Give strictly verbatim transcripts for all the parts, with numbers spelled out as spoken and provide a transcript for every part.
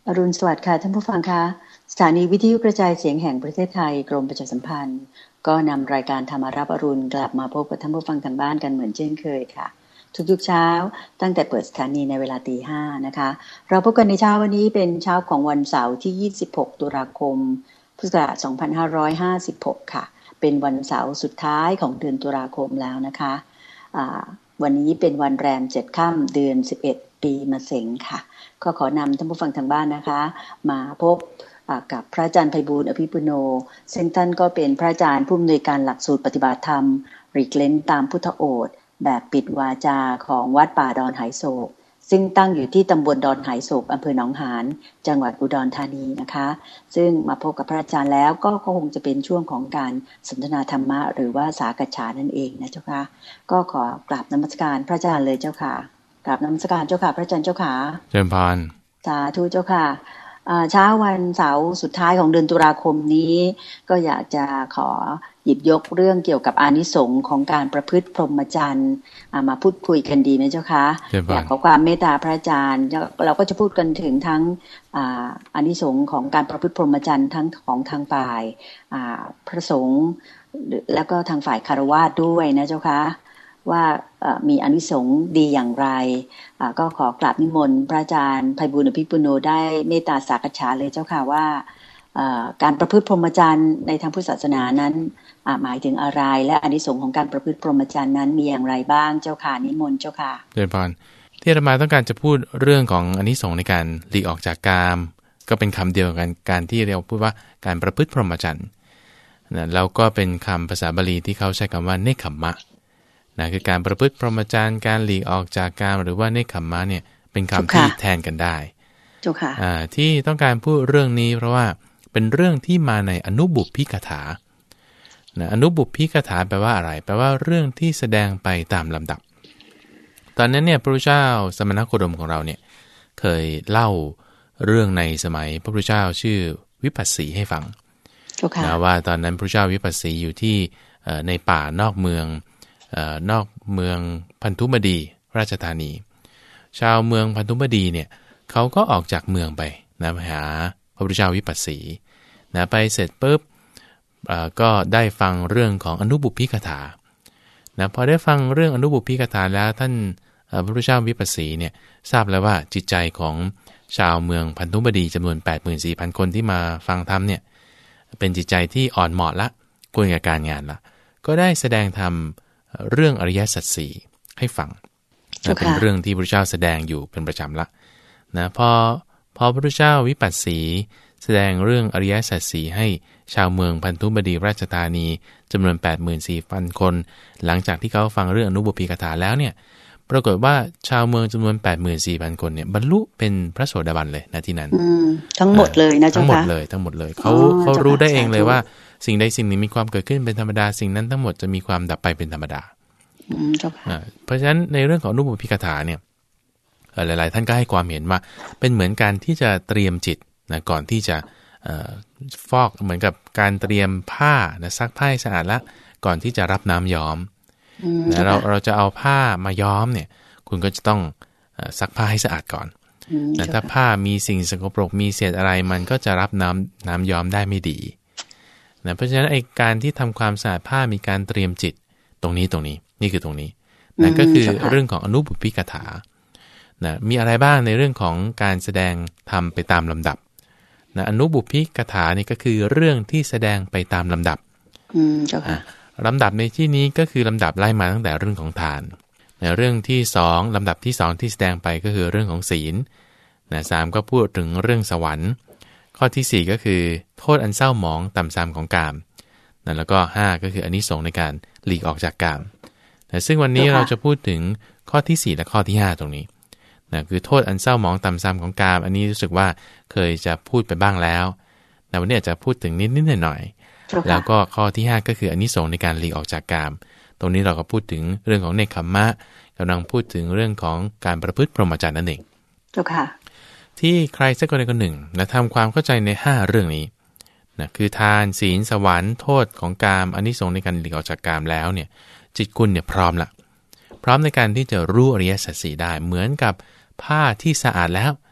อรุณสวัสดิ์ค่ะท่านผู้ฟังคะสถานีวิทยุกระจายเสียงแห่งประเทศไทยกรมประชาสัมพันธ์ก็นำรายการธรรมารับอรุณกลับมาพบกับท่านผู้ฟังทางบ้านกันเหมือนเช่นเคยค่ะทุกๆเช้าตั้งแต่เปิดสถานีในเวลาตีห้านะคะเราพบกันในเช้าวันนี้เป็นเช้าของวันเสาร์ที่ยี่สิบหกตุลาคมพุทธศักราชสองพันห้าร้อยห้าสิบหกค่ะเป็นวันเสาร์สุดท้ายของเดือนตุลาคมแล้วนะคะอ่าวันนี้เป็นวันแรมเจ็ดค่ำเดือนสิบเอ็ดปีมะเสงค่ะก็ขอนำท่านผู้ฟังทางบ้านนะคะมาพบกับพระอาจารย์ไพบูลย์อภิปุโนซึ่งท่านก็เป็นพระอาจารย์ผู้อำนวยการหลักสูตรปฏิบัติธรรมรีเคลนตามพุทธโอษฐ์แบบปิดวาจาของวัดป่าดอนหายโศกซึ่งตั้งอยู่ที่ตำบลดอนหายโศกอำเภอหนองหานจังหวัดอุดรธานีนะคะซึ่งมาพบกับพระอาจารย์แล้วก็คงจะเป็นช่วงของการสนทนาธรรมะหรือว่าสากัจฉานั่นเองนะเจ้าค่ะก็ขอกราบนมัสการพระอาจารย์เลยเจ้าค่ะกราบนมัสการเจ้าค่ะพระอาจารย์เจ้าค่ะเจริญพรสาธุเจ้าค่ะเช้าวันเสาร์สุดท้ายของเดือนตุลาคมนี้ก็อยากจะขอหยิบยกเรื่องเกี่ยวกับอานิสงส์ของการประพฤติพรหมจรรย์มาพูดคุยกันดีไหมเจ้าคะอยากขอความเมตตาพระอาจารย์เราก็จะพูดกันถึงทั้งอานิสงส์ของการประพฤติพรหมจรรย์ทั้งของทางฝ่ายพระสงฆ์แล้วก็ทางฝ่ายคฤหัสถ์ด้วยนะเจ้าคะว่ามีอานิสงส์ดีอย่างไรก็ขอกราบนิมนต์พระอาจารย์ไพบูลย์อภิปุโนได้เมตตาสากัจฉาเลยเจ้าค่ะว่าการประพฤติพรหมจรรย์ในทางพุทธศาสนานั้นหมายถึงอะไรและอานิสงส์ของการประพฤติพรหมจรรย์นั้นมีอย่างไรบ้างเจ้าค่ะนิมนต์เจ้าค่ะเจริญพรที่อาตมาต้องการจะพูดเรื่องของอานิสงส์ในการหลีกออกจากกามก็เป็นคำเดียวกันการที่เราพูดว่าการประพฤติพรหมจรรย์นะแล้วก็เป็นคำภาษาบาลีที่เขาใช้คำว่าเนคขัมมะนะคือการประพฤติพรหมจรรย์การหลีกออกจากกามหรือว่าเนคขัมมะเนี่ยเป็นคำที่แทนกันได้เจ้าค่ะอ่าที่ต้องการพูดเรื่องนี้เพราะว่าเป็นเรื่องที่มาในอนุบุพพิกถานะอนุบุพพิกถาแปลว่าอะไรแปลว่าเรื่องที่แสดงไปตามลำดับตอนนั้นเนี่ยพระพุทธเจ้าสมณโคดมของเราเนี่ยเคยเล่าเรื่องในสมัยพระพุทธเจ้าชื่อวิปัสสีให้ฟังนะว่าตอนนั้นพระพุทธเจ้าวิปัสสีอยู่ที่ในป่านอกเมืองนอกเมืองพันธุมดีราชธานีชาวเมืองพันธุมดีเนี่ยเขาก็ออกจากเมืองไปนะไปหาพระพุทธเจ้าวิปัสสีนะไปเสร็จปุ๊บก็ได้ฟังเรื่องของอนุบุพพิกถานะพอได้ฟังเรื่องอนุบุพพิกถาแล้วท่านพระพุทธเจ้าวิปัสสีเนี่ยทราบแล้วว่าจิตใจของชาวเมืองพันธุมดีจำนวน แปดหมื่นสี่พัน คนที่มาฟังธรรมเนี่ยเป็นจิตใจที่อ่อนเหมาะละควรกับการงานละก็ได้แสดงธรรมเรื่องอริยสัจสี่ให้ฟังนะเป็นเรื่องที่พระพุทธเจ้าแสดงอยู่เป็นประจำละนะพอพอพระพุทธเจ้าวิปัสสีแสดงเรื่องอริยสัจสี่ให้ชาวเมืองพันธุมดีราชธานีจำนวน แปดหมื่นสี่พัน คนหลังจากที่เขาฟังเรื่องอนุบุพพิกถาแล้วเนี่ยปรากฏว่าชาวเมืองจำนวน แปดหมื่นสี่พัน คนเนี่ยบรรลุเป็นพระโสดาบันเลยนะที่นั้นทั้งหมดเลยนะเจ้าค่ะทั้งหมดเลยทั้งหมดเลยเขาเขารู้ได้เองเลยว่าสิ่งใดสิ่งหนึ่งมีความเกิดขึ้นเป็นธรรมดาสิ่งนั้นทั้งหมดจะมีความดับไปเป็นธรรมดาเพราะฉะนั้นในเรื่องของอนุบุพพิกถาเนี่ยหลายๆท่านก็ให้ความเห็นว่าเป็นเหมือนการที่จะเตรียมจิตนะก่อนที่จะฟอกเหมือนกับการเตรียมผ้านะซักผ้าให้สะอาดแล้วก่อนที่จะรับน้ำย้อมนะเราเราจะเอาผ้ามาย้อมเนี่ยคุณก็จะต้องซักผ้าให้สะอาดก่อนนะถ้าผ้ามีสิ่งสกปรกมีเศษอะไรมันก็จะรับน้ำน้ำย้อมได้ไม่ดีนะเพราะฉะนั้นไอ้การที่ทำความสะอาดผ้ามีการเตรียมจิตตรงนี้ตรงนี้นี่คือตรงนี้นั่นก็คือเรื่องของอนุบุพพิกถานะมีอะไรบ้างในเรื่องของการแสดงธรรมไปตามลำดับนะอนุบุพพิกถานี่ก็คือเรื่องที่แสดงไปตามลำดับลำดับในที่นี้ก็คือลำดับไล่มาตั้งแต่เรื่องของทานนะเรื่องที่สองลำดับที่สองที่แสดงไปก็คือเรื่องของศีลนะสามก็พูดถึงเรื่องสวรรค์ข้อที่สี่ก็คือโทษอันเศร้าหมองต่ำทรามของกามนะแล้วก็ห้าก็คืออานิสงส์ในการหลีกออกจากกามนะซึ่งวันนี้เราจะพูดถึงข้อที่สี่และข้อที่ห้าตรงนี้นะคือโทษอันเศร้าหมองต่ำทรามของกามอันนี้รู้สึกว่าเคยจะพูดไปบ้างแล้วแต่วันนี้อาจจะพูดถึงนิดๆหน่อยๆแล้วก็ข้อที่ห้าก็คืออานิสงส์ในการหลีกออกจากกามตรงนี้เราก็พูดถึงเรื่องของเนคขัมมะกำลังพูดถึงเรื่องของการประพฤติพรหมจรรย์นั่นเองเจ้าค่ะที่ใครสักคนใดคนหนึ่งนะทำความเข้าใจในห้าเรื่องนี้นะคือทานศีลสวรรค์โทษของกามอานิสงส์ในการหลีกออกจากกามแล้วเนี่ยจิตคุณเนี่ยพร้อมละพร้อมในการที่จะรู้อริยสัจสี่ได้เหมือนกับผ้าที่สะอาดแล้ว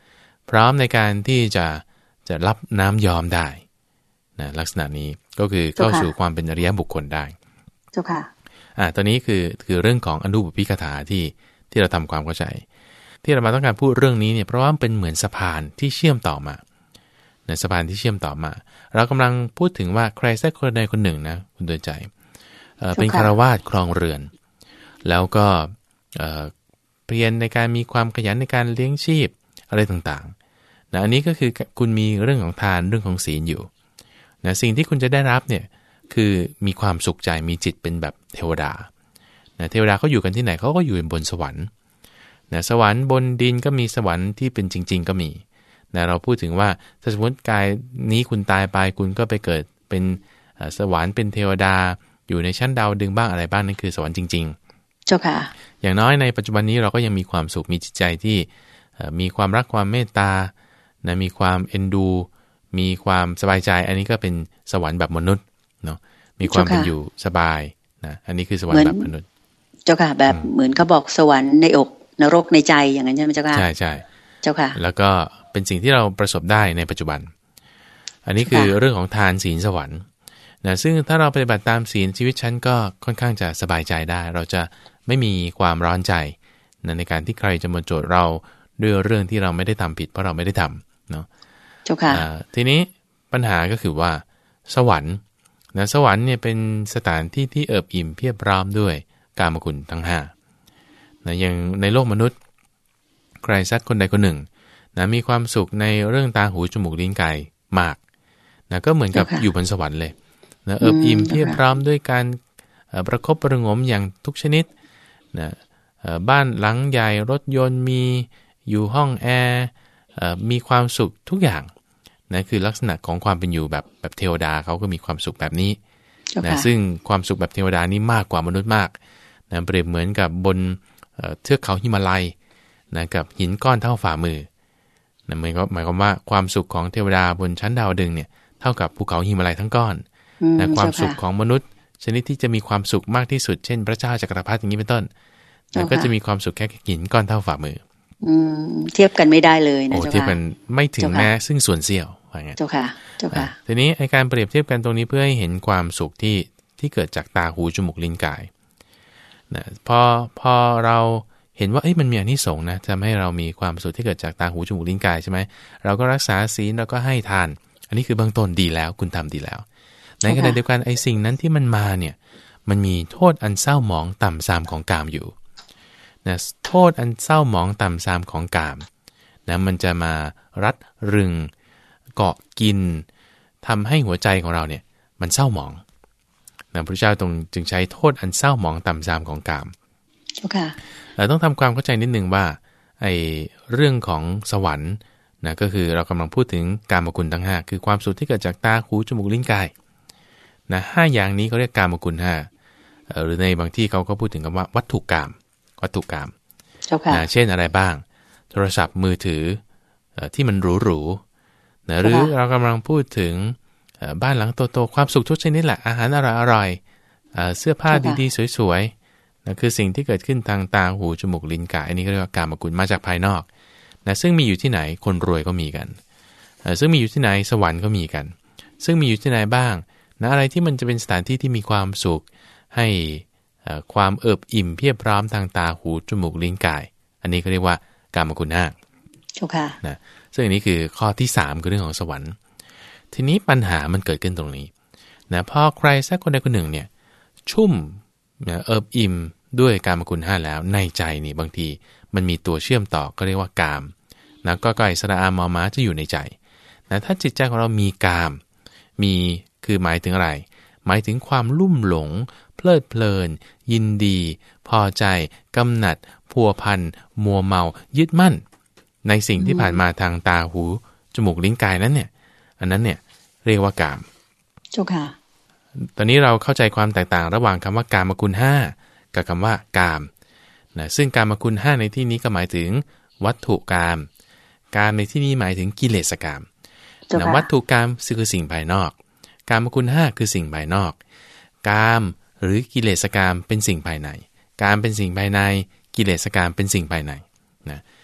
พร้อมในการที่จะจะรับน้ำยอมได้นะลักษณะนี้ก็คือเข้าสู่ความเป็นอริยบุคคลได้เจ้าค่ะอ่าตอนนี้คือคือเรื่องของอนุบุพพิกถาที่ที่เราทำความเข้าใจที่เรามาต้องการพูดเรื่องนี้เนี่ยเพราะว่าเป็นเหมือนสะพานที่เชื่อมต่อมาในสะพานที่เชื่อมต่อมาเรากำลังพูดถึงว่าใครสักคนใดคนหนึ่งนะคุณเตือนใจเอ่อเป็นฆราวาสครองเรือนแล้วก็เอ่อเพียรในการมีความขยันในการเลี้ยงชีพอะไรต่างๆนะอันนี้ก็คือคุณมีเรื่องของทานเรื่องของศีลอยู่นะสิ่งที่คุณจะได้รับเนี่ยคือมีความสุขใจมีจิตเป็นแบบเทวดานะเทวดาเขาอยู่กันที่ไหนเขาก็อยู่บนสวรรค์นะสวรรค์บนดินก็มีสวรรค์ที่เป็นจริงๆก็มีนะเราพูดถึงว่าถ้าสมมติกายนี้คุณตายไปคุณก็ไปเกิดเป็นสวรรค์เป็นเทวดาอยู่ในชั้นดาวดึงบ้างอะไรบ้างนั่นคือสวรรค์จริงๆเจ้าค่ะอย่างน้อยในปัจจุบันนี้เราก็ยังมีความสุขมีจิตใจที่มีความรักความเมตตานะมีความเอ็นดูมีความสบายใจอันนี้ก็เป็นสวรรค์แบบมนุษย์เนาะมีความเป็นอยู่สบายนะอันนี้คือสวรรค์แบบมนุษย์เจ้าค่ะแบบเหมือนเขาบอกสวรรค์ในอกนรกในใจอย่างนั้นใช่ไหมเจ้าค่ะใช่ใช่เจ้าค่ะแล้วก็เป็นสิ่งที่เราประสบได้ในปัจจุบันอันนี้คือเรื่องของทานศีลสวรรค์นะซึ่งถ้าเราปฏิบัติตามศีลชีวิตฉันก็ค่อนข้างจะสบายใจได้เราจะไม่มีความร้อนใจนะในการที่ใครจะมาโจทย์เราด้วยเรื่องที่เราไม่ได้ทำผิดเพราะเราไม่ได้ทำเนาะเจ้าค่ะทีนี้ปัญหาก็คือว่าสวรรค์นะสวรรค์เนี่ยเป็นสถานที่ที่เอิบอิ่มเพียบพร้อมด้วยกามคุณทั้งห้านะอย่างในโลกมนุษย์ใครสักคนใดคนหนึ่งนะมีความสุขในเรื่องตาหูจมูกลิ้นกายมากนะก็เหมือนกับอยู่บนสวรรค์เลยนะเอิบอิ่มเพียบพร้อมด้วยการประคบประงมอย่างทุกชนิดนะบ้านหลังใหญ่รถยนต์มีอยู่ห้องแอร์มีความสุขทุกอย่างนะคือลักษณะของความเป็นอยู่แบบแบบเทวดาเขาก็มีความสุขแบบนี้นะซึ่งความสุขแบบเทวดานี้มากกว่ามนุษย์มากนะเปรียบเหมือนกับบนเทือกเขาหิมาลัยนะกับหินก้อนเท่าฝ่ามือนะหมายก็หมายความว่าความสุขของเทวดาบนชั้นดาวดึงเนี่ยเท่ากับภูเขาหิมาลัยทั้งก้อนนะความสุขของมนุษย์ชนิดที่จะมีความสุขมากที่สุดเช่นพระเจ้าจักรพรรดิอย่างนี้เป็นต้นนะก็จะมีความสุขแค่หินก้อนเท่าฝ่ามืออืมเทียบกันไม่ได้เลยนะเจ้าค่ะโอ้เทียบกันไม่ถึงแม้ซึ่งส่วนเสี้ยวว่างั้นเจ้าค่ะเจ้าค่ะทีนี้ไอการเปรียบเทียบกันตรงนี้เพื่อให้เห็นความสุขที่ที่เกิดจากตาหูจมูกลิ้นกายนะพอพอเราเห็นว่าเอ้ยมันมีอานิสงส์นะทำให้เรามีความสุขที่เกิดจากตาหูจมูกลิ้นกายใช่ไหมเราก็รักษาศีลเราก็ให้ทานอันนี้คือเบื้องต้นดีแล้วคุณทำดีแล้วในขณะเดียวกันไอสิ่งนั้นที่มันมาเนี่ยมันมีโทษอันเศร้าหมองต่ำทรามของกามอยู่นะโทษอันเศร้าหมองต่ำทรามของกามนะมันจะมารัดรึงเกาะกินทำให้หัวใจของเราเนี่ยมันเศร้าหมองนะพระเจ้าตรงจึงใช้โทษอันเศร้าหมองต่ำทรามของกามเจ้าค่ะเราต้องทำความเข้าใจนิดนึงว่าไอ้เรื่องของสวรรค์นะก็คือเรากำลังพูดถึงกามคุณทั้งห้าคือความสุขที่เกิดจากตาหูจมูกลิ้นกายนะห้าอย่างนี้เขาเรียกกามคุณห้าหรือในบางที่เขาก็พูดถึงคำว่าวัตถุกามวัตถุกามนะเช่นอะไรบ้างโทรศัพท์มือถือที่มันหรูๆนะหรือเรากำลังพูดถึงบ้านหลังโตๆความสุขทุกชนิดแหละอาหารอร่อยๆเสื้อผ้าดีๆสวยๆนะคือสิ่งที่เกิดขึ้นทางตาหูจมูกลิ้นกายอันนี้ก็เรียกว่ากามคุณมาจากภายนอกนะซึ่งมีอยู่ที่ไหนคนรวยก็มีกันซึ่งมีอยู่ที่ไหนสวรรค์ก็มีกันซึ่งมีอยู่ที่ไหนบ้างนะอะไรที่มันจะเป็นสถานที่ที่มีความสุขให้ความเอิบอิ่มเพียบพร้อมทางตาหูจมูกลิ้นกายอันนี้ก็เรียกว่ากามคุณห้านะซึ่งอันนี้คือข้อที่สามคือเรื่องของสวรรค์ทีนี้ปัญหามันเกิดขึ้นตรงนี้นะพอใครสักคนใดคนหนึ่งเนี่ยชุ่มนะเอิบอิ่มด้วยกามคุณห้าแล้วในใจนี่บางทีมันมีตัวเชื่อมต่อก็เรียกว่ากามนะก็ไก่สระอามอม้าจะอยู่ในใจนะถ้าจิตใจของเรามีกามมีคือหมายถึงอะไรหมายถึงความลุ่มหลงเพลิดเพลินยินดีพอใจกำหนัดพัวพันมัวเมายึดมั่นในสิ่งที่ผ่านมาทางตาหูจมูกลิ้นกายนั้นเนี่ยอันนั้นเนี่ยเรียกว่ากามเจ้าค่ะตอนนี้เราเข้าใจความแตกต่างระหว่างคำว่ากามคุณห้ากับคำว่ากามนะซึ่งกามคุณห้าในที่นี้ก็หมายถึงวัตถุกามกามในที่นี้หมายถึงกิเลสกามนะวัตถุกามคือสิ่งภายนอกกามคุณห้าคือสิ่งภายนอกกามหรือกิเลสกามเป็นสิ่งภายในกามเป็นสิ่งภายในกิเลสกามเป็นสิ่งภายในนะ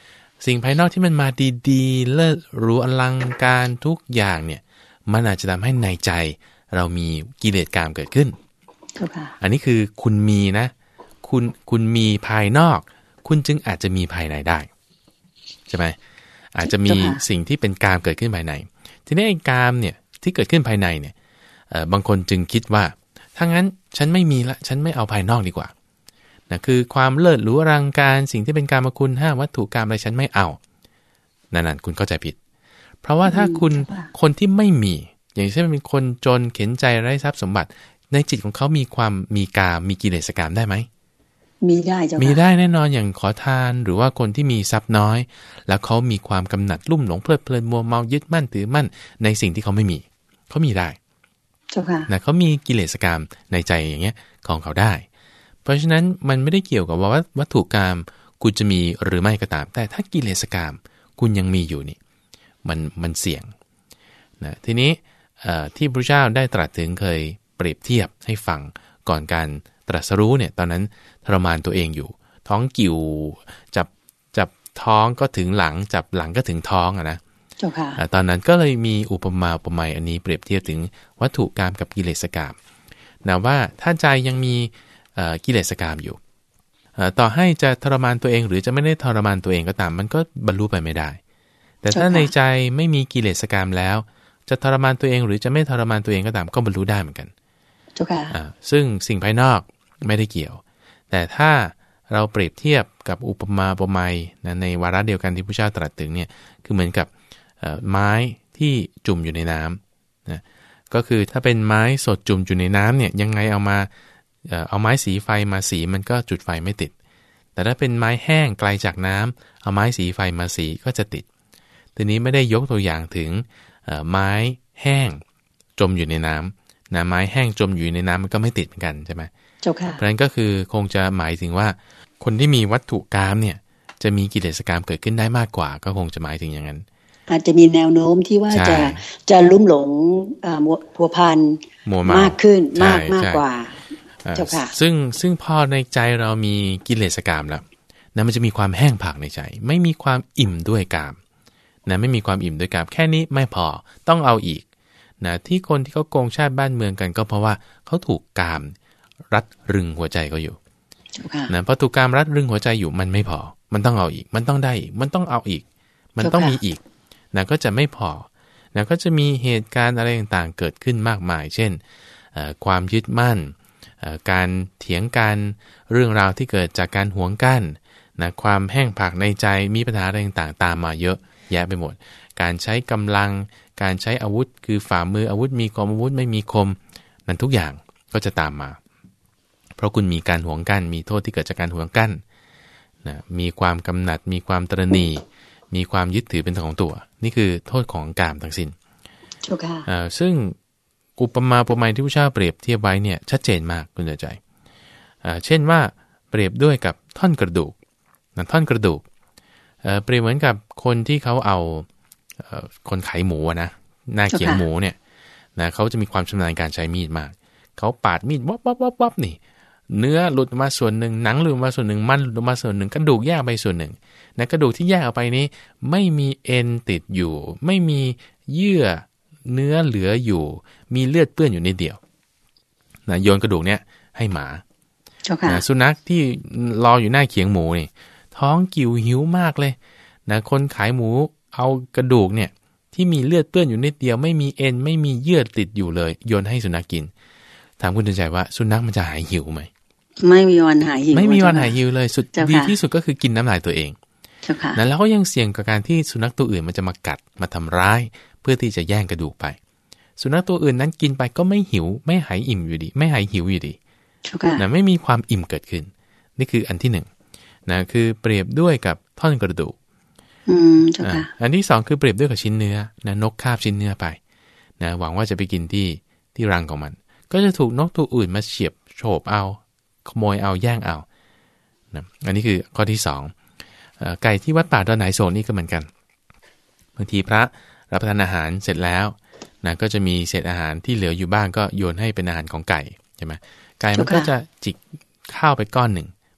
สิ่งภายนอกที่มันมาดีๆเลิศหรูอลังการทุกอย่างเนี่ยมันอาจจะทำให้ในใจเรามีกิเลสกามเกิดขึ้นอันนี้คือคุณมีนะคุณคุณมีภายนอกคุณจึงอาจจะมีภายในได้ใช่ไหมอาจจะมีสิ่งที่เป็นกามเกิดขึ้นภายในทีนี้ไอ้กามเนี่ยที่เกิดขึ้นภายในเนี่ยบางคนจึงคิดว่าถ้างั้นฉันไม่มีละฉันไม่เอาภายนอกดีกว่านะคือความเลิศหรูอลังการสิ่งที่เป็นกามคุณห้าวัตถุกามอะไรฉันไม่เอานั่นๆคุณเข้าใจผิดเพราะว่าถ้าคุณคนที่ไม่มีอย่างเช่นเป็นคนจนเข็นใจไร้ทรัพย์สมบัติในจิตของเขามีความมีกามมีกิเลสกามได้ไหมมีได้เจ้าค่ะมีได้แน่นอนอย่างขอทานหรือว่าคนที่มีทรัพย์น้อยแล้วเขามีความกำหนัดลุ่มหลงเพลิดเพลินมัวเมายึดมั่นถือมั่นในสิ่งที่เขาไม่มีเขามีได้เจ้าค่ะนะเขามีกิเลสกามในใจอย่างเงี้ยของเขาได้เพราะฉะนั้นมันไม่ได้เกี่ยวกับว่าวัตถุกามคุณจะมีหรือไม่ก็ตามแต่ถ้ากิเลสกามคุณยังมีอยู่นี่มันมันเสี่ยงนะทีนี้ที่พระเจ้าได้ตรัสถึงเคยเปรียบเทียบให้ฟังก่อนการตรัสรู้เนี่ยตอนนั้นทรมานตัวเองอยู่ท้องกิ่วจับจับท้องก็ถึงหลังจับหลังก็ถึงท้องอะนะเจ้าค่ะตอนนั้นก็เลยมีอุปมาอุปไมยอันนี้เปรียบเทียบถึงวัตถุกามกับกิเลสกามนะว่าถ้าใจยังมีกิเลสกามอยู่ต่อให้จะทรมานตัวเองหรือจะไม่ได้ทรมานตัวเองก็ตามมันก็บรรลุไปไม่ได้แต่ถ้าในใจไม่มีกิเลสกามแล้วจะทรมานตัวเองหรือจะไม่ทรมานตัวเองก็ตามก็บรรลุได้เหมือนกันเจ้าค่ะซึ่งสิ่งภายนอกไม่ได้เกี่ยวแต่ถ้าเราเปรียบเทียบกับอุปมาอุปไมยนะในวาระเดียวกันที่พระเจ้าตรัสถึงเนี่ยคือเหมือนกับไม้ที่จุ่มอยู่ในน้ำนะก็คือถ้าเป็นไม้สดจุ่มอยู่ในน้ำเนี่ยยังไงเอามาเอาไม้สีไฟมาสีมันก็จุดไฟไม่ติดแต่ถ้าเป็นไม้แห้งไกลจากน้ำเอาไม้สีไฟมาสีก็จะติดทีนี้ไม่ได้ยกตัวอย่างถึงไม้แห้งจมอยู่ในน้ำนะไม้แห้งจมอยู่ในน้ำมันก็ไม่ติดเหมือนกันใช่ไหมเจ้าค่ะเพราะฉะนั้นก็คือคงจะหมายถึงว่าคนที่มีวัตถุกามเนี่ยจะมีกิเลสกามเกิดขึ้นได้มากกว่าก็คงจะหมายถึงอย่างนั้นอาจจะมีแนวโน้มที่ว่าจะจะลุ่มหลงพัวพันมากขึ้นมากมากกว่าเจ้าค่ะซึ่งซึ่งพอในใจเรามีกิเลสกามแล้วนะมันจะมีความแห้งผากในใจไม่มีความอิ่มด้วยกามนะไม่มีความอิ่มด้วยกามแค่นี้ไม่พอต้องเอาอีกนะที่คนที่เขาโกงชาติบ้านเมืองกันก็เพราะว่าเขาถูกกามรัดรึงหัวใจเขาอยู่นะพอถูกกามรัดรึงหัวใจอยู่มันไม่พอมันต้องเอาอีกมันต้องได้อีกมันต้องเอาอีกมันต้องมีอีกนะก็จะไม่พอนะก็จะมีเหตุการณ์อะไรต่างๆเกิดขึ้นมากมายเช่นความยึดมั่นการเถียงกันเรื่องราวที่เกิดจากการหวงกั้นนะความแห้งผากในใจมีปัญหาอะไรต่างๆตามมาเยอะแยะไปหมดการใช้กำลังการใช้อาวุธคือฝ่ามืออาวุธมีคมอาวุธไม่มีคมนั้นทุกอย่างก็จะตามมาเพราะคุณมีการหวงกั้นมีโทษที่เกิดจากการหวงกั้นนะมีความกำหนัดมีความตระหนี่มีความยึดถือเป็นของตัวนี่คือโทษของกามทั้งสิ้นอ่าซึ่งอุปมาอุปไมยที่พระเจ้าเปรียบเทียบไว้เนี่ยชัดเจนมากคุณใจอ่าเช่นว่าเปรียบด้วยกับท่อนกระดูกนะท่อนกระดูกเอ่อเปรียบเหมือนกับคนที่เขาเอาเอ่อคนขายหมูนะหน้าเขียงหมูเนี่ยนะเขาจะมีความชำนาญการใช้มีดมากเขาปาดมีดวับวับวับวับนี่เนื้อหลุดมาส่วนหนึ่งหนังหลุดมาส่วนหนึ่งมันหลุดมาส่วนหนึ่งกระดูกแยกไปส่วนหนึ่งนะกระดูกที่แยกออกไปนี้ไม่มีเอ็นติดอยู่ไม่มีเยื่อเนื้อเหลืออยู่มีเลือดเปื้อนอยู่นิดเดียวนะโยนกระดูกเนี้ยให้หมานะสุนัขที่รออยู่หน้าเขียงหมูนี่ท้องกิ่วหิวมากเลยนะคนขายหมูเอากระดูกเนี่ยที่มีเลือดเปื้อนอยู่นิดเดียวไม่มีเอ็นไม่มีเยื่อติดอยู่เลยโยนให้สุนัขกินถามคุณตื่นใจว่าสุนัขมันจะหายหิวไหมไม่มีวันหายหิวไม่มีวันหายหิวเลยสุดดีที่สุดก็คือกินน้ำลายตัวเองนะแล้วก็ยังเสี่ยงกับการที่สุนัขตัวอื่นมันจะมากัดมาทำร้ายเพื่อที่จะแย่งกระดูกไปสุนัขตัวอื่นนั้นกินไปก็ไม่หิวไม่หายอิ่มอยู่ดีไม่หายหิวอยู่ดีนะไม่มีความอิ่มเกิดขึ้นนี่คืออันที่หนึ่งนะคือเปรียบด้วยกับท่อนกระดูกอืมเจ้าค่ะอันที่สองคือเปรียบด้วยกับชิ้นเนื้อนะนกคาบชิ้นเนื้อไปนะหวังว่าจะไปกินที่ที่รังของมันก็จะถูกนกตัวอื่นมาเฉียบโฉบเอาขโมยเอาแย่งเอานะอันนี้คือข้อที่สองไก่ที่วัดป่าดอนไหนโศกนี่ก็เหมือนกันบางทีพระรับประทานอาหารเสร็จแล้วนะก็จะมีเศษอาหารที่เหลืออยู่บ้างก็โยนให้เป็นอาหารของไก่ใช่ไหมไก่มันก็จะจิกข้าวไปก้อนหนึ่ง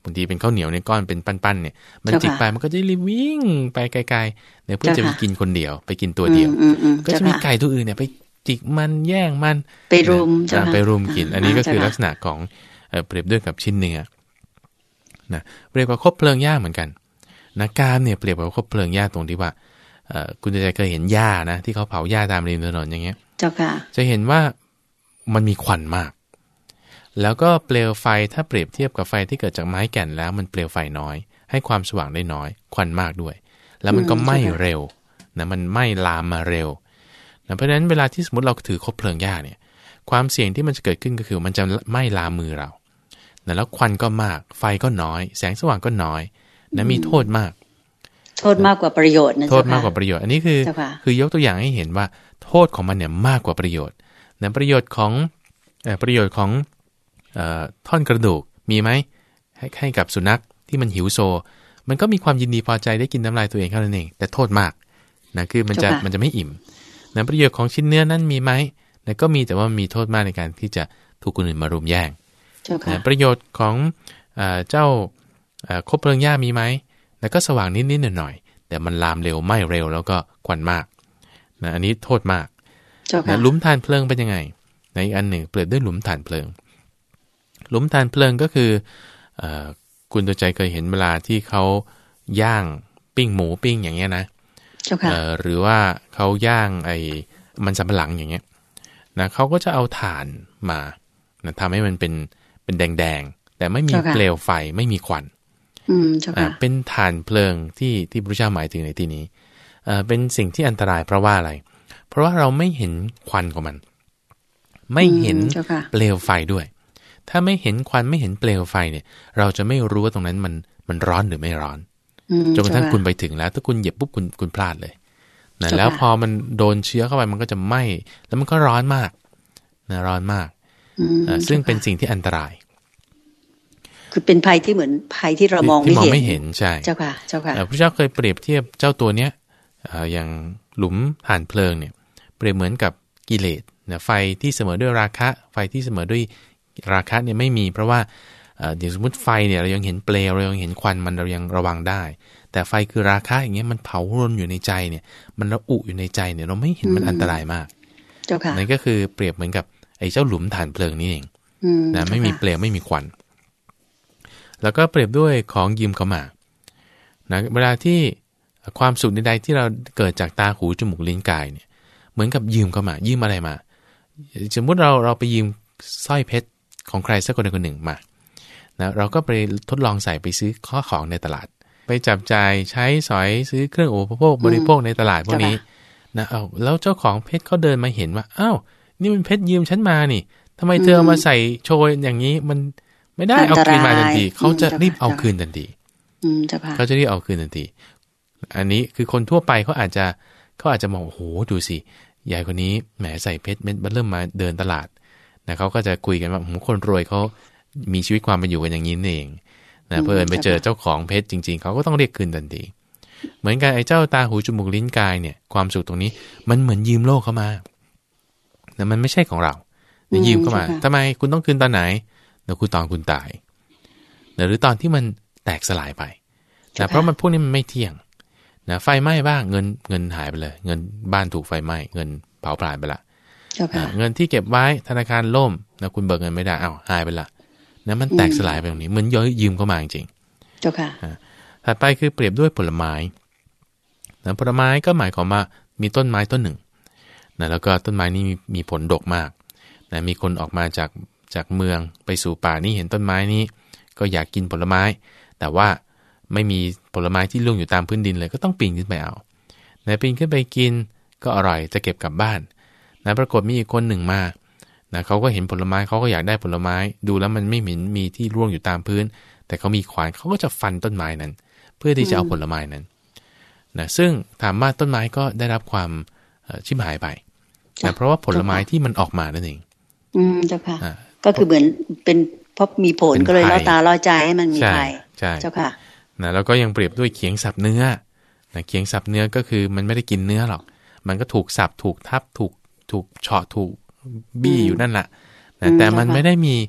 บางทีเป็นข้าวเหนียวในก้อนเป็นปั้นๆเนี่ยมันจิกไปมันก็จะรีบวิ่งไปไกลๆเนี่ยเพื่อจะไปกินคนเดียวไปกินตัวเดียวก็จะมีไก่ตัวอื่นเนี่ยไปจิกมันแย่งมันไปรุมไปรุมกินอันนี้ก็คือลักษณะของเปรียบด้วยกับชิ้นเนื้อนะเปรียบกับคบเพลิงหญ้าเหมือนกันนะกามเนี่ยเปรียบกับคบเพลิงหญ้าตรงที่ว่าคุณจะเคยเห็นหญ้านะที่เขาเผาหญ้าตามริมถนนอย่างเงี้ยเจ้าค่ะจะเห็นว่ามันมีควันมากแล้วก็เปลวไฟถ้าเปรียบเทียบกับไฟที่เกิดจากไม้แก่นแล้วมันเปลวไฟน้อยให้ความสว่างได้น้อยควันมากด้วยแล้วมันก็ไหม้เร็วนะมันไหม้ลามมาเร็วนะเพราะฉะนั้นเวลาที่สมมติเราถือคบเพลิงหญ้าเนี่ยความเสี่ยงที่มันจะเกิดขึ้นก็คือมันจะไหม้ลามมือเรานะแล้วควันก็มากไฟก็น้อยแสงสว่างก็น้อยนะมีโทษมากโทษมากกว่าประโยชน์นะโทษมากกว่าประโยชน์อันนี้คือคือยกตัวอย่างให้เห็นว่าโทษของมันเนี่ยมากกว่าประโยชน์นะประโยชน์ของเอ่อประโยชน์ของเอ่อท่อนกระดูกมีไหมให้ให้กับสุนัขที่มันหิวโซมันก็มีความยินดีพอใจได้กินน้ำลายตัวเองเท่านั้นเองแต่โทษมากนะคือมันจะมันจะไม่อิ่มนะประโยชน์ของชิ้นเนื้อนั้นมีไหมนะก็มีแต่ว่ามีโทษมากในการที่จะถูกคนอื่นมารุมแย่งนะประโยชน์ของเอ่อเจ้าเอ่อคบเพลิงหญ้ามีไหมแล้วก็สว่างนิดๆหน่อยๆแต่มันลามเร็วไหม้เร็วแล้วก็ควันมากนะอันนี้โทษมากนะหลุมฐานเพลิงเป็นยังไงในอีกอันหนึ่งเปรียบด้วยหลุมฐานเพลิงหลุมฐานเพลิงก็คือเอ่อคุณตัวใจเคยเห็นเวลาที่เขาย่างปิ้งหมูปิ้งอย่างเงี้ยนะเอ่อหรือว่าเขาย่างไอ้มันสำปะหลังอย่างเงี้ยนะเขาก็จะเอาถ่านมานะทำให้มันเป็นเป็นแดงๆแต่ไม่มีเปลวไฟไม่มีควันอ่าเป็นถ่านเพลิงที่ที่พระเจ้าหมายถึงในที่นี้เอ่อเป็นสิ่งที่อันตรายเพราะว่าอะไรเพราะว่าเราไม่เห็นควันของมันไม่เห็นเปลวไฟด้วยถ้าไม่เห็นควันไม่เห็นเปลวไฟเนี่ยเราจะไม่รู้ว่าตรงนั้นมันมันร้อนหรือไม่ร้อนจนกระทั่งคุณไปถึงแล้วถ้าคุณเหยียบปุ๊บคุณคุณพลาดเลยนะแล้วพอมันโดนเชื้อเข้าไปมันก็จะไหม้แล้วมันก็ร้อนมากนะร้อนมากซึ่งเป็นสิ่งที่อันตรายคือเป็นภัยที่เหมือนภัยที่เรามองไม่เห็นที่มองไม่เห็นใช่เจ้าค่ะเจ้าค่ะพระเจ้าเคยเปรียบเทียบเจ้าตัวเนี้ยอย่างหลุมถ่านเพลิงเนี่ยเปรียบเหมือนกับกิเลสนะไฟที่เสมอด้วยราคะไฟที่เสมอด้วยราคะเนี่ยไม่มีเพราะว่าเดี๋ยวสมมติไฟเนี่ยเรายังเห็นเปลวเรายังเห็นควันมันเรายังระวังได้แต่ไฟคือราคะอย่างเงี้ยมันเผารนอยู่ในใจเนี่ยมันระอุอยู่ในใจเนี่ยเราไม่เห็นมันอันตรายมากเจ้าค่ะนั่นก็คือเปรียบเหมือนกับไอ้เจ้าหลุมถ่านเพลิงนี่เองนะไม่มีเปลวไม่มีควันแล้วก็เปรียบด้วยของยืมเข้ามานะเวลาที่ความสุขใดๆที่เราเกิดจากตาหูจมูกลิ้นกายเนี่ยเหมือนกับยืมเข้ามายืมอะไรมาสมมติเราเราไปยืมสร้อยเพชรของใครสักคนใดคนหนึ่งมานะเราก็ไปทดลองใส่ไปซื้อข้อของในตลาดไปจับจ่ายใช้สอยซื้อเครื่องอุปโภคบริโภคในตลาดพวกนี้นะเอาแล้วเจ้าของเพชรเขาเดินมาเห็นว่าอ้าวนี่มันเพชรยืมฉันมานี่ทำไมเธอเอามาใส่โชยอย่างนี้มันไม่ได้เอาคืนมาทันทีเขาจะรีบเอาคืนทันทีเขาจะรีบเอาคืนทันทีอันนี้คือคนทั่วไปเขาอาจจะเขาอาจจะมองโอ้โหดูสิยายคนนี้แหมใส่เพชรเม็ดเริ่มมาเดินตลาดนะเขาก็จะคุยกันว่าคนรวยเขามีชีวิตความเป็นอยู่กันอย่างนี้เองนะเพื่อนไปเจอเจ้าของเพชรจริงๆเขาก็ต้องเรียกคืนทันทีเหมือนกันไอ้เจ้าตาหูจมูกลิ้นกายเนี่ยความสุขตรงนี้มันเหมือนยืมโลกเข้ามาแต่มันไม่ใช่ของเราเนี่ยยืมเข้ามาทำไมคุณต้องคืนตอนไหนเดี๋ยวคุณตอนคุณตายหรือตอนที่มันแตกสลายไปนะเพราะมันพวกนี้มันไม่เที่ยงนะไฟไหม้บ้างเงินเงินหายไปเลยเงินบ้านถูกไฟไหม้เงินเผาผลาญไปละเงินที่เก็บไว้ธนาคารล่มนะคุณเบิกเงินไม่ได้อ้าวหายไปละนะมันแตกสลายไปตรงนี้เหมือนย้อยยืมเข้ามาจริงๆเจ้าค่ะถัดไปคือเปรียบด้วยผลไม้นะผลไม้ก็หมายความว่ามีต้นไม้ต้นหนึ่งนะแล้วก็ต้นไม้นี้มีมีผลดกมากนะมีคนออกมาจากจากเมืองไปสู่ป่านี้เห็นต้นไม้นี้ก็อยากกินผลไม้แต่ว่าไม่มีผลไม้ที่ร่วงอยู่ตามพื้นดินเลยก็ต้องปีนขึ้นไปเอานะปีนขึ้นไปกินก็อร่อยจะเก็บกลับบ้านนะปรากฏมีอีกคนหนึ่งมานะเขาก็เห็นผลไม้เขาก็อยากได้ผลไม้ดูแล้วมันไม่เหมือนมีที่ร่วงอยู่ตามพื้นแต่เขามีขวานเขาก็จะฟันต้นไม้นั้นเพื่อที่จะเอาผลไม้นั้นนะซึ่งถามว่าต้นไม้ก็ได้รับความชิบหายไปนะเพราะว่าผลไม้ที่มันออกมานั่นเองอืมเจ้าค่ะก็คือเหมือนเป็นเพราะมีผลก็เลยล่อตาล่อใจให้มันมีภัยเจ้าค่ะนะแล้วก็ยังเปรียบด้วยเขียงสับเนื้อนะเขียงสับเนื้อก็คือมันไม่ได้กินเนื้อหรอกมันก็ถูกสับถูกทับถูกถูกเฉาะถูกบี้อยู่นั่นแหละนะแต่มันไม่ได้มี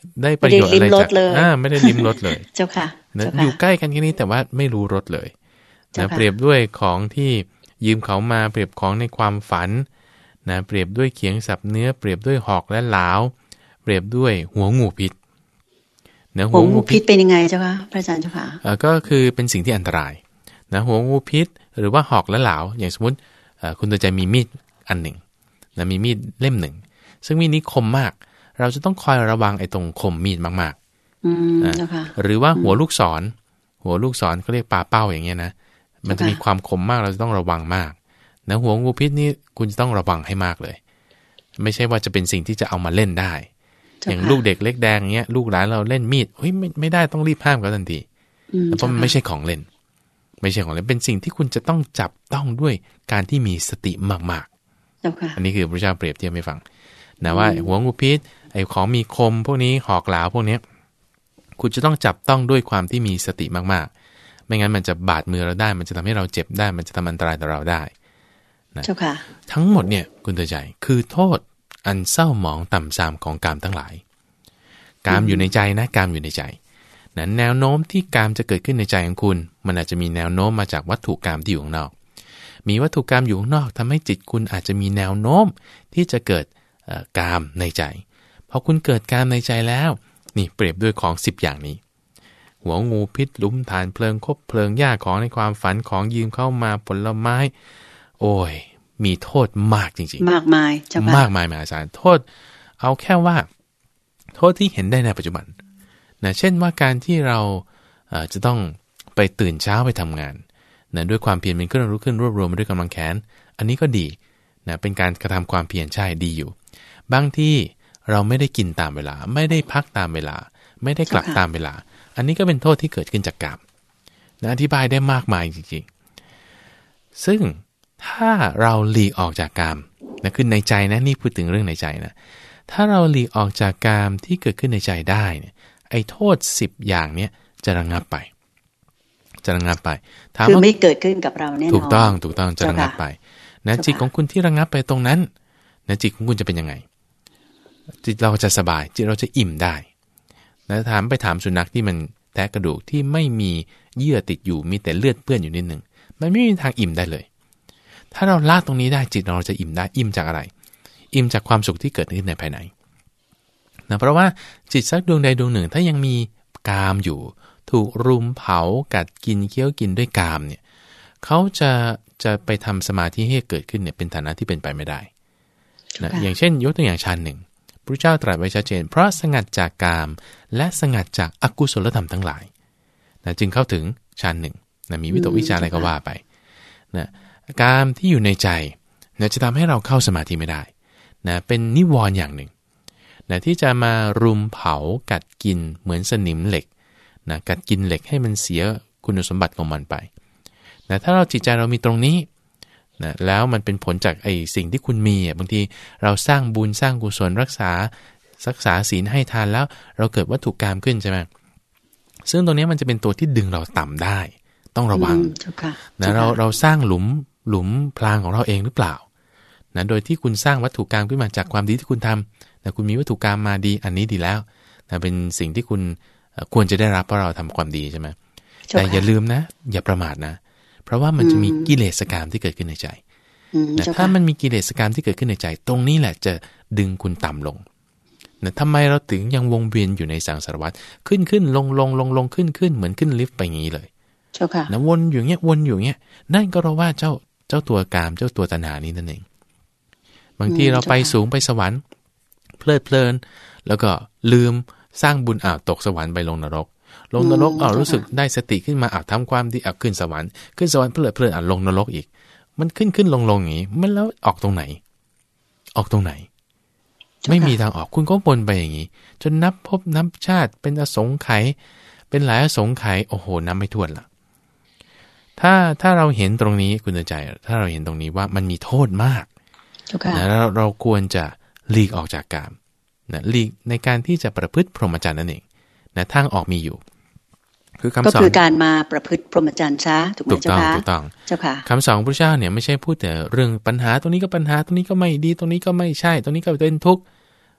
ได้ประโยชน์อะไรจากอ่าไม่ได้ลิ้มรสเลยเจ้าค่ะนะอยู่ใกล้กันแค่นี้แต่ว่าไม่รู้รสเลยนะเปรียบด้วยของที่ยืมเขามาเปรียบของในความฝันนะเปรียบด้วยเขียงสับเนื้อเปรียบด้วยหอกและหลาวเปรียบด้วยหัวงูพิษนะหัวงูพิษเป็นยังไงเจ้าคะพระอาจารย์เจ้าค่ะเออก็คือเป็นสิ่งที่อันตรายนะหัวงูพิษหรือว่าหอกและหลาวอย่างสมมติคุณตัวใจมีมีดอันหนึ่งนะมีมีดเล่มหนึ่งซึ่งมีดนี้คมมากเราจะต้องคอยระวังไอ้ตรงคมมีดมากๆหรือว่าหัวลูกศรหัวลูกศรเขาเรียกปลาเป้าอย่างเงี้ยนะมันจะมีความคมมากเราจะต้องระวังมากนะหัวงูพิษนี่คุณจะต้องระวังให้มากเลยไม่ใช่ว่าจะเป็นสิ่งที่จะเอามาเล่นได้อย่างลูกเด็กเล็กแดงเงี้ยลูกหลานเราเล่นมีดเฮ้ยไม่ไม่ได้ต้องรีบห้ามเขาทันทีเพราะมันไม่ใช่ของเล่นไม่ใช่ของเล่นเป็นสิ่งที่คุณจะต้องจับต้องด้วยการที่มีสติมากๆอันนี้คือพระเจ้าเปรียบเทียบให้ฟังนะว่าหัวงูพิษไอ้ของมีคมพวกนี้หอกหลาวพวกนี้คุณจะต้องจับต้องด้วยความที่มีสติมากๆไม่งั้นมันจะบาดมือเราได้มันจะทำให้เราเจ็บได้มันจะทำอันตรายต่อเราได้นะทั้งหมดเนี่ยคุณเตือนใจคือโทษอันเศร้าหมองต่ำทรามของกามทั้งหลายกามอยู่ในใจนะกามอยู่ในใจนั้นแนวโน้มที่กามจะเกิดขึ้นในใจของคุณมันอาจจะมีแนวโน้มมาจากวัตถุกามที่อยู่ข้างนอกมีวัตถุกามอยู่ข้างนอกทำให้จิตคุณอาจจะมีแนวโน้มที่จะเกิดกามในใจพอคุณเกิดกามในใจแล้วนี่เปรียบด้วยของสิบอย่างนี้หัวงูพิษหลุมฐานเพลิงคบเพลิงหญ้าของในความฝันของยืมเข้ามาผลไม้โอ้ยมีโทษมากจริงๆมากมายมากมายมหาศาลโทษเอาแค่ว่าโทษที่เห็นได้ในปัจจุบันนะเช่นว่าการที่เราจะต้องไปตื่นเช้าไปทำงานนะด้วยความเพียรเป็นเครื่องรู้ขึ้นรวบรวมมาด้วยกำลังแขนอันนี้ก็ดีนะเป็นการกระทำความเพียรใช่ดีอยู่บางที่เราไม่ได้กินตามเวลาไม่ได้พักตามเวลาไม่ได้กลับตามเวลาอันนี้ก็เป็นโทษที่เกิดขึ้นจากกามนะอธิบายได้มากมายจริงๆซึ่งถ้าเราหลีกออกจากกามนะขึ้นในใจนะนี่พูดถึงเรื่องในใจนะถ้าเราหลีกออกจากกามที่เกิดขึ้นในใจได้เนี่ยไอ้โทษสิบอย่างเนี้ยจะระงับไปจะระงับไปคือไม่เกิดขึ้นกับเราแน่นอนถูกต้องถูกต้องจะระงับไปนะจิตของคุณที่ระงับไปตรงนั้นนะจิตของคุณจะเป็นยังไงจิตเราจะสบายจิตเราจะอิ่มได้นะถามไปถามสุนัขที่มันแทะกระดูกที่ไม่มีเยื่อติดอยู่มีแต่เลือดเปื้อนอยู่นิดนึงมันไม่มีทางอิ่มได้เลยถ้าเราละตรงนี้ได้จิตเราจะอิ่มได้อิ่มจากอะไรอิ่มจากความสุขที่เกิดขึ้นในภายในนะเพราะว่าจิตสักดวงใดดวงหนึ่งถ้ายังมีกามอยู่ถูกรุมเผากัดกินเคี้ยวกินด้วยกามเนี่ยเขาจะจะไปทำสมาธิให้เกิดขึ้นเนี่ยเป็นฐานะที่เป็นไปไม่ได้นะอย่างเช่นยกตัวอย่างฌานหนึ่งพระเจ้าตรัสไว้ชัดเจนเพราะสงัดจากกามและสงัดจากอกุศลธรรมทั้งหลายนะจึงเข้าถึงฌานหนึ่งนะมีวิตกวิจารอะไรก็ว่าไปนะกามที่อยู่ในใจนะจะทำให้เราเข้าสมาธิไม่ได้นะเป็นนิวรณ์อย่างหนึ่งนะที่จะมารุมเผากัดกินเหมือนสนิมเหล็กนะกัดกินเหล็กให้มันเสียคุณสมบัติของมันไปนะถ้าเราจิตใจเรามีตรงนี้นะแล้วมันเป็นผลจากไอ้สิ่งที่คุณมีอ่ะบางทีเราสร้างบุญสร้างกุศลรักษารักษาศีลให้ทานแล้วเราเกิดวัตถุกรรมขึ้นใช่ไหมซึ่งตรงนี้มันจะเป็นตัวที่ดึงเราต่ำได้ต้องระวังนะเราเราสร้างหลุมหลุมพรางของเราเองหรือเปล่านะโดยที่คุณสร้างวัตถุกรรมขึ้นมาจากความดีที่คุณทำนะคุณมีวัตถุกรรมมาดีอันนี้ดีแล้วนะเป็นสิ่งที่คุณควรจะได้รับเพราะเราทำความดีใช่ไหมแต่อย่าลืมนะอย่าประมาทนะเพราะว่ามันจะมีกิเลสกรรมที่เกิดขึ้นในใจนะถ้ามันมีกิเลสกรรมที่เกิดขึ้นในใจตรงนี้แหละจะดึงคุณต่ำลงนะทำไมเราถึงยังวงเวียนอยู่ในสังสารวัฏขึ้นขึ้นลงลงลงลงขึ้นขึ้นเหมือนขึ้นลิฟต์ไปอย่างนี้เลยนะวนอยู่เงี้ยวนอยู่เงี้ยนั่นก็เพราะว่าเจ้าเจ้าตัวกามเจ้าตัวตัณหานี้นั่นเองบางทีเราไปสูงไปสวรรค์เพลิดเพลินแล้วก็ลืมสร้างบุญอ้าวตกสวรรค์ไปลงนรกลงนรกอ้าวรู้สึกได้สติขึ้นมาอ้าวทำความดีอ้าวขึ้นสวรรค์ขึ้นสวรรค์เพลิดเพลินอ้าวลงนรกอีกมันขึ้นขึ้นลงลงอย่างนี้มันแล้วออกตรงไหนออกตรงไหนไม่มีทางออกคุณก็วนไปอย่างนี้จนนับพบนับชาติเป็นอสงไขยเป็นหลายอสงไขยโอ้โหนับไม่ถ้วนละถ้าถ้าเราเห็นตรงนี้คุณใจถ้าเราเห็นตรงนี้ว่ามันมีโทษมากนะเราเราควรจะหลีกออกจากกามนะหลีกในการที่จะประพฤติพรหมจรรย์นั่นเองนะทางออกมีอยู่คือคำสอนก็คือการมาประพฤติพรหมจรรย์ซะถูกไหมเจ้าค่ะถูกต้องเจ้าค่ะคำสอนพระเจ้าเนี่ยไม่ใช่พูดแต่เรื่องปัญหาตรงนี้ก็ปัญหาตรงนี้ก็ไม่ดีตรงนี้ก็ไม่ใช่ตรงนี้ก็เป็นทุกข์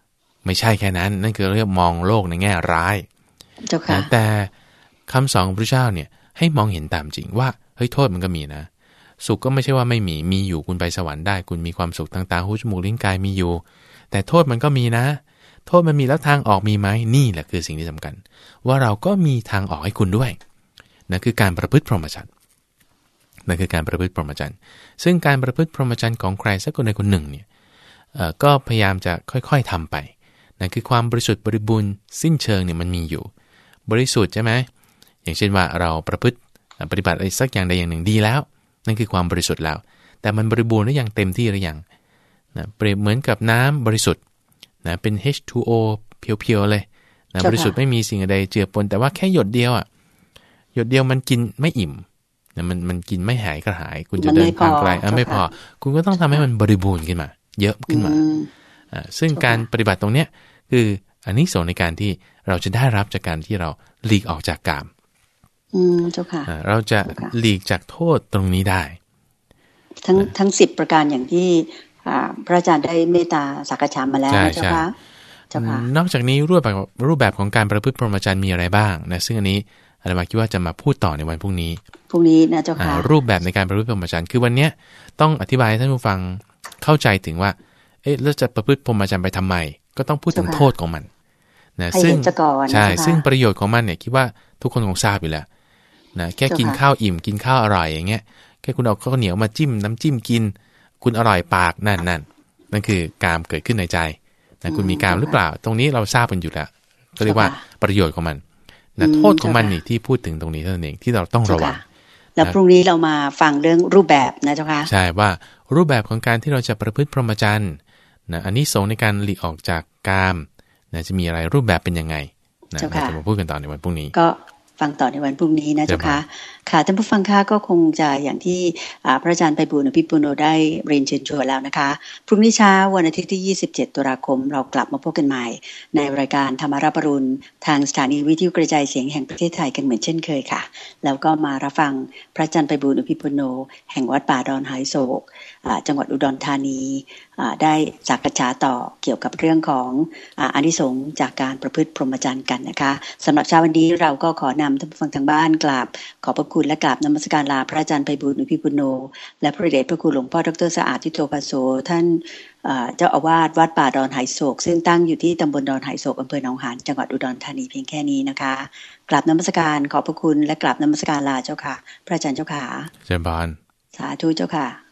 ไม่ใช่แค่นั้นนั่นคือเรียกมองโลกในแง่ร้ายนะแต่คำสอนของพระเจ้าเนี่ยให้มองเห็นตามจริงว่าเฮ้ยโทษมันก็มีนะสุขก็ไม่ใช่ว่าไม่มีมีอยู่คุณไปสวรรค์ได้คุณมีความสุขทางตาหูจมูกลิ้นกายมีอยู่แต่โทษมันก็มีนะโทษมันมีแล้วทางออกมีไหมนี่แหละคือสิ่งที่สำคัญว่าเราก็มีทางออกให้คุณด้วยนั่นคือการประพฤติพรหมจรรย์นั่นคือการประพฤติพรหมจรรย์ซึ่งการประพฤติพรหมจรรย์ของใครสักคนใดคนหนึ่งเนี่ยก็พยายามจะค่อยๆทำไปนั่นคือความบริสุทธิ์บริบูรณ์สิ้นเชิงเนี่ยมันมีอยู่บริสุทธิ์ใช่ไหมอย่างเช่นว่าเราประพฤติปฏิบัติอะไรสักอย่างใดอย่างหนึ่งดีแล้วนั่นคือความบริสุทธิ์แล้วแต่มันบริบูรณ์หรือยังเต็มที่หรือยังนะเปรียบเหมือนกับน้ำบริสุทธิ์นะเป็น เอช ทู โอ เพียวๆเลยนะบริสุทธิ์ไม่มีสิ่งใดเจือปนแต่ว่าแค่หยดเดียวอ่ะหยดเดียวมันกินไม่อิ่มนะมันมันกินไม่หายกระหายคุณจะเดินทางไกลอ่ะไม่พอคุณก็ต้องทำให้มันบริบูรณ์ขึ้นมาเยอะขึ้นมาอ่าซึ่งการปฏิบัติตรงเนี้ยคืออานิสงส์ในการที่เราจะได้รับจากการที่เราหลีกออกจากกามอืมเจ้าค่ะเราจะหลีกจากโทษตรงนี้ได้ทั้งทั้งสิบประการอย่างที่พระอาจารย์ได้เมตตาสักษามาแล้วเจ้าค่ะเจ้าค่ะนอกจากนี้รูปแบบรูปแบบของการประพฤติพรหมจรรย์มีอะไรบ้างนะซึ่งอันนี้อาตมาคิดว่าจะมาพูดต่อในวันพรุ่งนี้พรุ่งนี้นะเจ้าค่ะรูปแบบในการประพฤติพรหมจรรย์คือวันนี้ต้องอธิบายให้ท่านผู้ฟังเข้าใจถึงว่าเอ๊ะแล้วจะประพฤติพรหมจรรย์ไปทำไมก็ต้องพูดถึงโทษของมันนะซึ่งใช่ซึ่งประโยชน์ของมันเนี่ยคิดว่าทุกคนคงทราบอยู่แล้วนะแค่กินข้าวอิ่มกินข้าวอร่อยอย่างเงี้ยแค่คุณเอาข้าวเหนียวมาจิ้มน้ำจิ้มกินคุณอร่อยปากนั่นนั่นนั่นคือกามเกิดขึ้นในใจนะคุณมีกามหรือเปล่าตรงนี้เราทราบกันอยู่แล้วก็เรียกว่าประโยชน์ของมันนะโทษของมันนี่ที่พูดถึงตรงนี้เท่านั้นเองที่เราต้องระวังแล้วพรุ่งนี้เรามาฟังเรื่องรูปแบบนะเจ้าค่ะใช่ว่ารูปแบบของการที่เราจะประพฤติพรหมจรรย์นะอันนี้สงในการหลีกออกจากกามนะจะมีอะไรรูปแบบเป็นยังไงนะเราจะมาพูดกันต่อในวันพรุ่งนี้ก็ฟังต่อในวันพรุ่งนี้นะเจ้าค่ะค่ะท่านผู้ฟังค่ะก็คงจะอย่างที่พระอาจารย์ไพบูลย์อภิปุโนได้เรียนเชิญชวนแล้วนะคะพรุ่งนี้เช้าวันอาทิตย์ที่ยี่สิบเจ็ดตุลาคมเรากลับมาพบกันใหม่ในรายการธรรมรับอรุณทางสถานีวิทยุกระจายเสียงแห่งประเทศไทยกันเหมือนเช่นเคยค่ะแล้วก็มารับฟังพระอาจารย์ไพบูลย์อภิปุโนแห่งวัดป่าดอนหายโศกจังหวัดอุดรธานีได้สักษาต่อเกี่ยวกับเรื่องของอานิสงส์จากการประพฤติพรหมจรรย์กันนะคะสำหรับเช้าวันนี้เราก็ขอนำท่านผู้ฟังทางบ้านกราบขอบพระคุณและกราบนมัสการลาพระอาจารย์ไพบูลย์อภิปุโนและพระเดชพระคุณหลวงพ่อดร.สะอาดทิโตภาโสท่านเจ้าอาวาสวัดป่าดอนหายโศกซึ่งตั้งอยู่ที่ตำบลดอนหายโศกอำเภอหนองหานจังหวัดอุดรธานีเพียงแค่นี้นะคะกราบนมัสการขอบพระคุณและกราบนมัสการลาเจ้าค่ะพระอาจารย์เจ้าค่ะเจริญพรสาธุเจ้าค่ะ